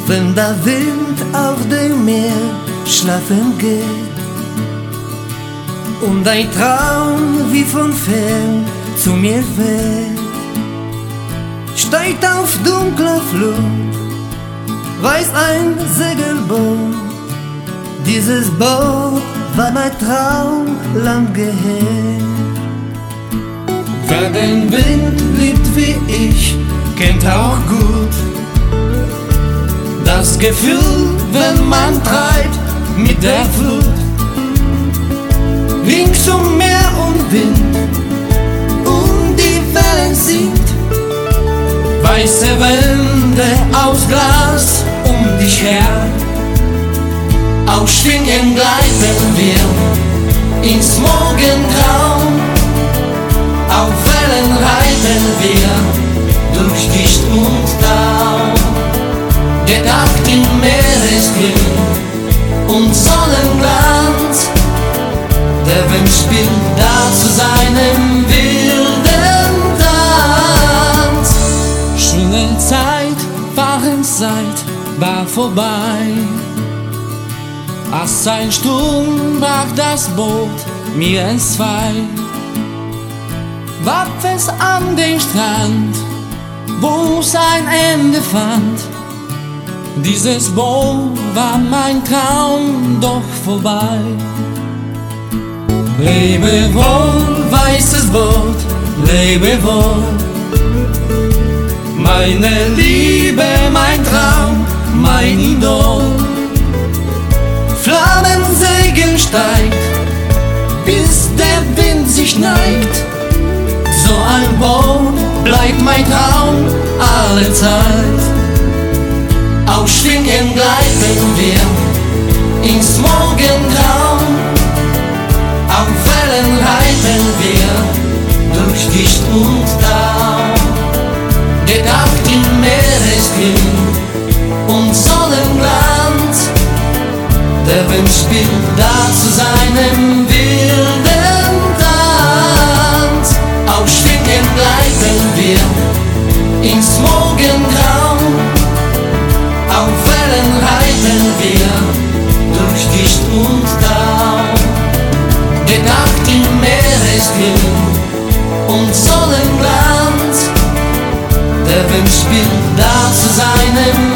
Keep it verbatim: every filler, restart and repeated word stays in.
wenn der Wind auf dem Meer schlafen geht und ein Traum wie von fern zu mir weht, steigt auf dunkler Flut, weiß ein Segelboot. Dieses Boot war mein Traum lang gehegt. Wer den Wind liebt wie ich, kennt auch gut das Gefühl, wenn man treibt mit der Flut. Rings um Meer und Wind und die Wellen singt, weiße Wände aus Glas um dich her. Auf Schwingen gleiten wir ins Morgengrau, auf Wellen reiten wir durch Gischt und Tau. Gedacht in Meeresgrün und Sonnenglanz, der Wind spielt da zu seinem wilden Tanz. Schöne Zeit, Fahrenzeit war vorbei, als ein Sturm brach das Boot mir entzwei. Warf es an den Strand, wo sein Ende fand. Dieses Boot war mein Traum doch vorbei. Lebe wohl, weißes Boot, lebe wohl. Meine Liebe, mein Traum, mein Idol. Flammensegen steigt, bis der Wind sich neigt. So ein Boot bleibt mein Traum alle Zeit. Auf Schwingen gleiten wir ins Morgengrau, auf Wellen reiten wir durch Gischt und Tau. Gedacht in Meeresgrün und Sonnenglanz, der Wind spielt da zu seinem wilden Tanz. Auf Schwingen gleiten wir ins Morgengrau, auf Wellen reiten wir durch Gischt und Tau. Gedacht in Meeresgrün und Sonnenglanz, der Wind spielt da zu seinem